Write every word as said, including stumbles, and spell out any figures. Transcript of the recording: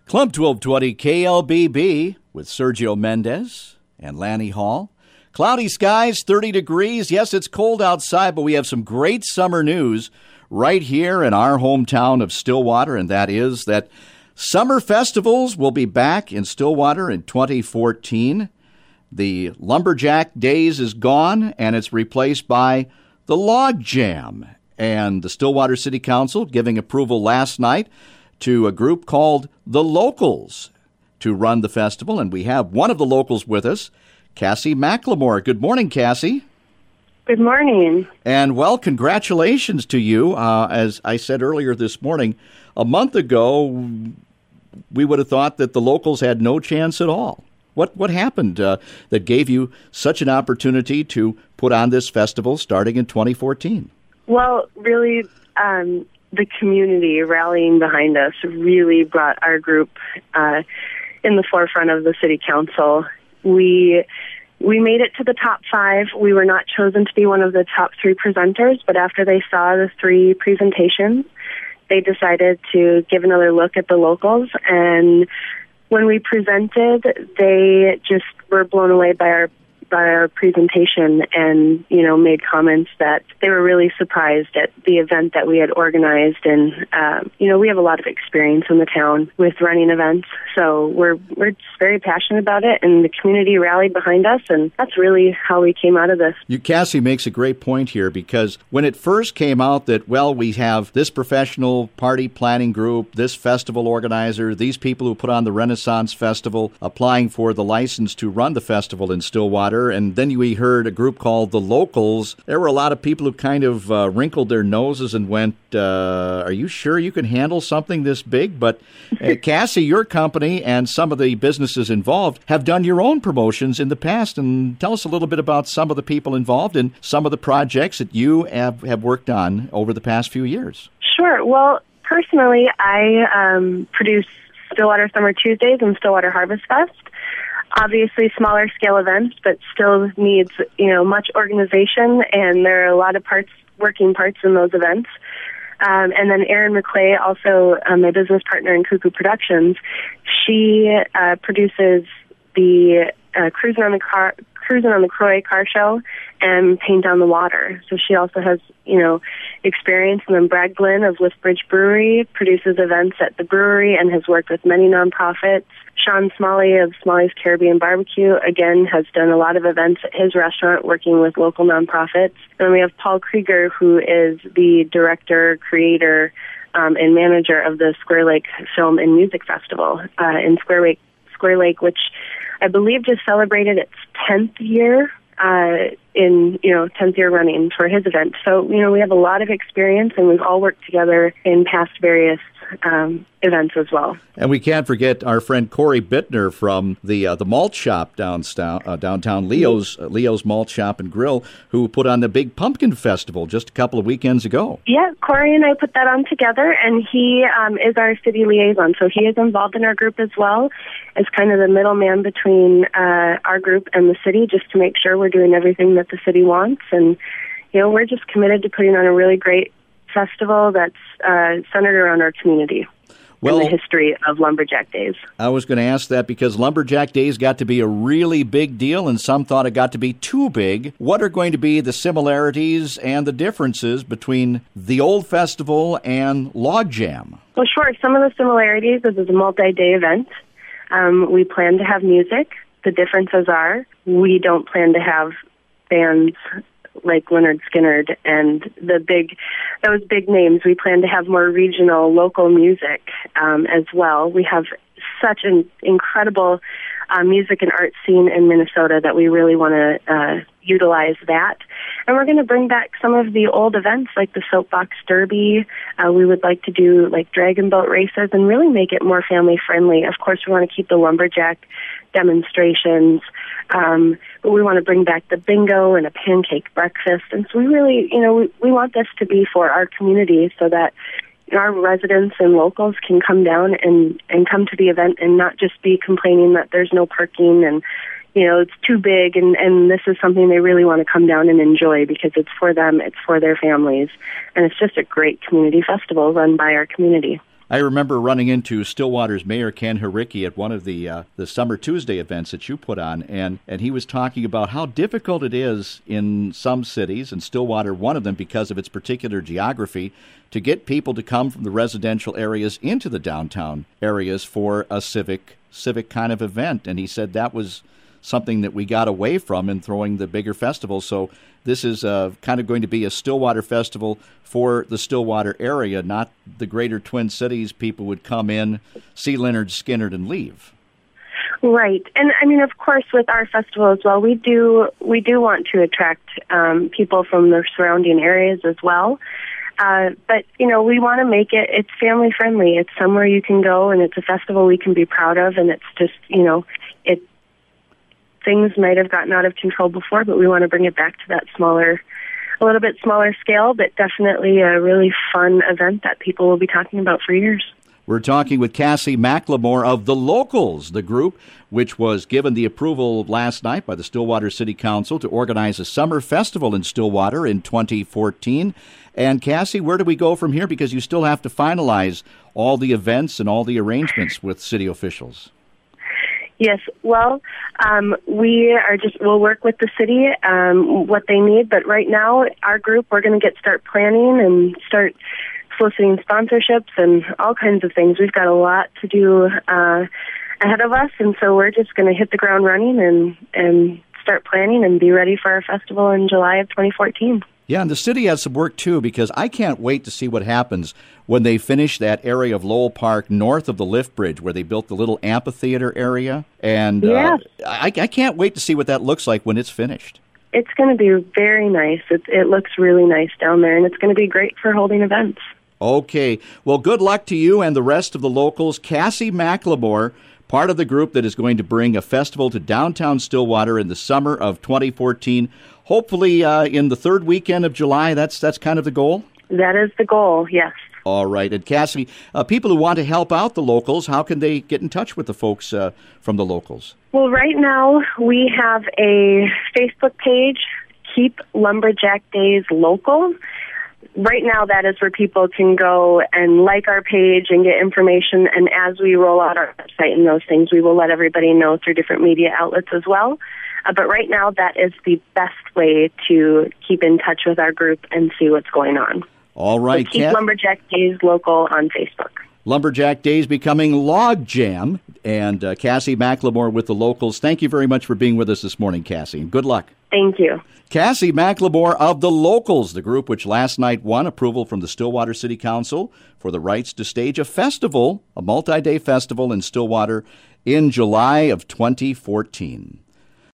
Club twelve twenty K L B B with Sergio Mendez and Lanny Hall. Cloudy skies, thirty degrees. Yes, it's cold outside, but we have some great summer news right here in our hometown of Stillwater, and that is that summer festivals will be back in Stillwater in twenty fourteen. The Lumberjack Days is gone, and it's replaced by the Log Jam. And the Stillwater City Council giving approval last night to a group called The Locals to run the festival. And we have one of the locals with us, Cassie McLemore. Good morning, Cassie. Good morning. And, well, congratulations to you. Uh, as I said earlier this morning, a month ago, we would have thought that the Locals had no chance at all. What what happened uh, that gave you such an opportunity to put on this festival starting in twenty fourteen? Well, really, um, the community rallying behind us really brought our group uh, in the forefront of the city council. We we made it to the top five. We were not chosen to be one of the top three presenters, but after they saw the three presentations, they decided to give another look at the Locals. And when we presented, they just were blown away by our by our presentation and, you know, made comments that they were really surprised at the event that we had organized. And, um, you know, we have a lot of experience in the town with running events, so we're we're just very passionate about it, and the community rallied behind us, and that's really how we came out of this. You, Cassie makes a great point here, because when it first came out that, well, we have this professional party planning group, this festival organizer, these people who put on the Renaissance Festival applying for the license to run the festival in Stillwater, and then we heard a group called The Locals. There were a lot of people who kind of uh, wrinkled their noses and went, uh, are you sure you can handle something this big? But uh, Cassie, your company and some of the businesses involved have done your own promotions in the past. And tell us a little bit about some of the people involved and some of the projects that you have, have worked on over the past few years. Sure. Well, personally, I um, produce Stillwater Summer Tuesdays and Stillwater Harvest Fest. Obviously smaller scale events, but still needs, you know, much organization, and there are a lot of parts, working parts in those events. Um, and then Erin McClay, also um, my business partner in Cuckoo Productions, she uh, produces the uh, Cruising on the Car, Cruising on the Croy car show and Paint on the Water. So she also has, you know, experience. And then Brad Glenn of Lithbridge Brewery produces events at the brewery and has worked with many nonprofits. Sean Smalley of Smalley's Caribbean Barbecue, again, has done a lot of events at his restaurant working with local nonprofits. And we have Paul Krieger, who is the director, creator, um, and manager of the Square Lake Film and Music Festival uh, in Square Lake, Square Lake, which I believe just celebrated its tenth year uh, in, you know, tenth year running for his event. So, you know, we have a lot of experience, and we've all worked together in past various um, events as well. And we can't forget our friend Corey Bittner from the uh, the malt shop downtown, uh, downtown Leo's uh, Leo's Malt Shop and Grill, who put on the big pumpkin festival just a couple of weekends ago. Yeah, Corey and I put that on together, and he um, is our city liaison, so he is involved in our group as well as kind of the middleman between uh, our group and the city, just to make sure we're doing everything that the city wants. And, you know, we're just committed to putting on a really great festival that's uh, centered around our community. Well, and the history of Lumberjack Days. I was going to ask that because Lumberjack Days got to be a really big deal, and some thought it got to be too big. What are going to be the similarities and the differences between the old festival and Log Jam? Well, sure. Some of the similarities is it's a multi-day event. Um, we plan to have music. The differences are we don't plan to have bands like Leonard Skinnard and the big, those big names. We plan to have more regional, local music um, as well. We have such an incredible uh, music and art scene in Minnesota that we really want to uh, utilize that. And we're going to bring back some of the old events like the Soapbox Derby. Uh, we would like to do like dragon boat races and really make it more family friendly. Of course, we want to keep the lumberjack demonstrations, um, but we want to bring back the bingo and a pancake breakfast. And so we really, you know, we, we want this to be for our community so that our residents and locals can come down and, and come to the event and not just be complaining that there's no parking and, you know, it's too big, and, and this is something they really want to come down and enjoy because it's for them, it's for their families, and it's just a great community festival run by our community. I remember running into Stillwater's Mayor Ken Haricki at one of the uh, the Summer Tuesday events that you put on, and, and he was talking about how difficult it is in some cities, and Stillwater one of them because of its particular geography, to get people to come from the residential areas into the downtown areas for a civic civic kind of event. And he said that was something that we got away from in throwing the bigger festivals. So this is uh, kind of going to be a Stillwater festival for the Stillwater area, not the greater Twin Cities. People would come in, see Lynyrd Skynyrd, and leave. Right. And I mean, of course, with our festival as well, we do we do want to attract um, people from the surrounding areas as well. Uh, but, you know, we want to make it, it's family friendly. It's somewhere you can go, and it's a festival we can be proud of, and it's just, you know, it things might have gotten out of control before, but we want to bring it back to that smaller, a little bit smaller scale, but definitely a really fun event that people will be talking about for years. We're talking with Cassie McLemore of The Locals, the group which was given the approval last night by the Stillwater City Council to organize a summer festival in Stillwater in twenty fourteen. And Cassie, where do we go from here? Because you still have to finalize all the events and all the arrangements with city officials. Yes, well, um, we are just, we'll work with the city, um, what they need, but right now, our group, we're going to get start planning and start soliciting sponsorships and all kinds of things. We've got a lot to do uh, ahead of us, and so we're just going to hit the ground running and, and start planning and be ready for our festival in July of twenty fourteen. Yeah, and the city has some work, too, because I can't wait to see what happens when they finish that area of Lowell Park north of the lift bridge where they built the little amphitheater area. And yes. uh, I, I can't wait to see what that looks like when it's finished. It's going to be very nice. It, it looks really nice down there, and it's going to be great for holding events. Okay. Well, good luck to you and the rest of the locals. Cassie McLemore, part of the group that is going to bring a festival to downtown Stillwater in the summer of twenty fourteen. Hopefully uh, in the third weekend of July. That's that's kind of the goal? That is the goal, yes. All right. And Cassie, uh, people who want to help out the locals, how can they get in touch with the folks uh, from the locals? Well, right now we have a Facebook page, Keep Lumberjack Days Local. Right now that is where people can go and like our page and get information. And as we roll out our website and those things, we will let everybody know through different media outlets as well. Uh, but right now, that is the best way to keep in touch with our group and see what's going on. All right, so keep Kat. Lumberjack Days Local on Facebook. Lumberjack Days becoming Log Jam. And uh, Cassie McLemore with the locals. Thank you very much for being with us this morning, Cassie, and good luck. Thank you. Cassie McLemore of the Locals, the group which last night won approval from the Stillwater City Council for the rights to stage a festival, a multi-day festival in Stillwater in July of twenty fourteen.